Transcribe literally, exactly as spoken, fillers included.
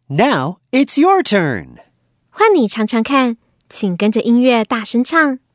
Now it's your turn. 换你尝尝看，请跟着音乐大声唱。